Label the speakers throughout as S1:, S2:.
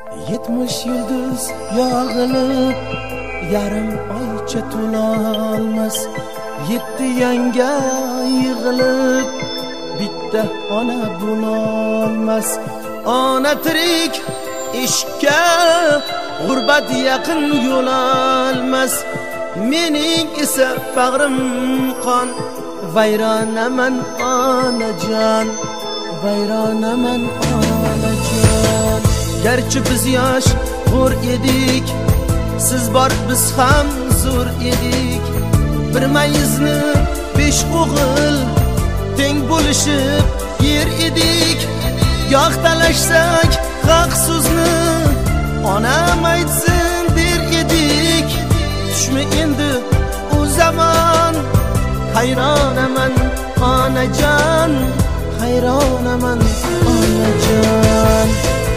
S1: 70 yulduz yog'ilib yarim oycha to'lolmas, 7 yanga yig'ilib bitta ona bo'lolmas. Ona tirik ishga g'urbat yaqin yo'lolmas, mening esa bag'rim qon. Vayronaman onajon, vayronaman onajon. Garchi biz yosh g'ur edik, siz bor biz ham zo'r edik. Bir mayizni 5 o'g'il teng bo'lishib yer edik. Goh talashsak haq so'zni onam aytsin der edik. Tushmi endi u zamon, hayronaman onajon, hayronaman onajon.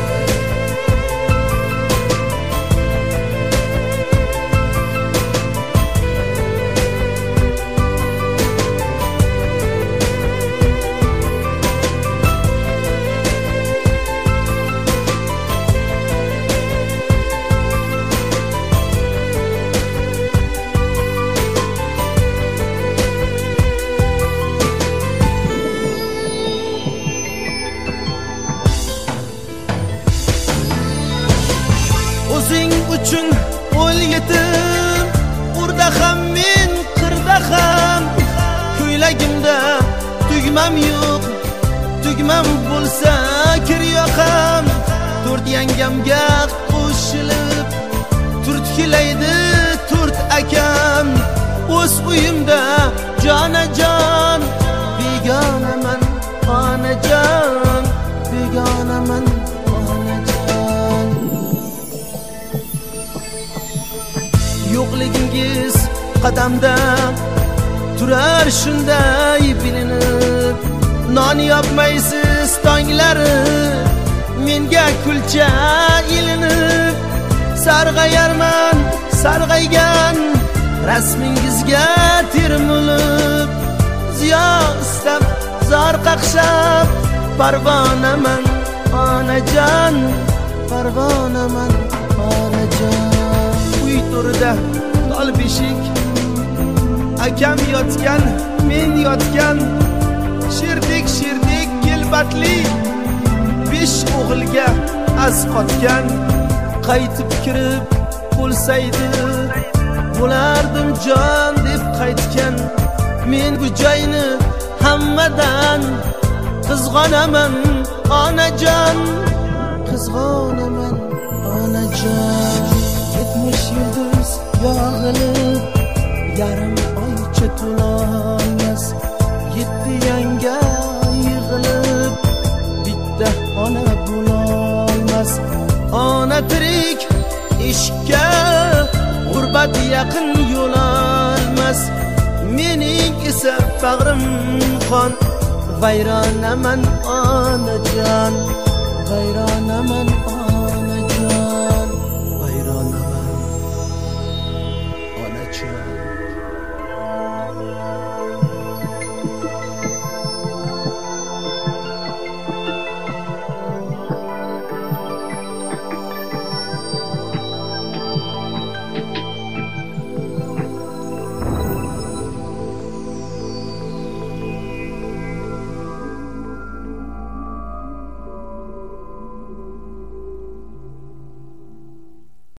S1: O'zing uchun o'l yetim, urda ham men qirda ham. Ko'ylagimda tugmam yo'q, tugmam bo'lsa kir yoqam. 4 yangamga qo'shilib turtkilaydi 4 akam. O'z uyimda jonajon, begonaman onajon, begonaman onajon. Yo'qligingiz qadamda turar shunday bilinib. Non yopmaysiz tonglari menga kulcha ilinib. Sarg'ayarman sarg'aygan rasmingizga termulib. Ziyo istab zor qaqshab parvonaman onajon, parvonaman onajon. Uy to'rida tol beshik, akam yotgan men yotgan. Sherdek kelbatli 5 o'g'ilga asqotgan. Qaytib kirib bo'lsaydi bo'lardim jon deb qaytgan. Men bu joyni hammadan qizg'onaman onajon, qizg'onaman onajon. 70 yulduz yog'ilib yarim oycha to'lolmas, 7 yanga yig'ilib bitta ona bo'lolmas. Ona tirik ishga g'urbat yaqin yo'lolmas, mening esa bag'rim qon. Vayronaman onajon, vayronaman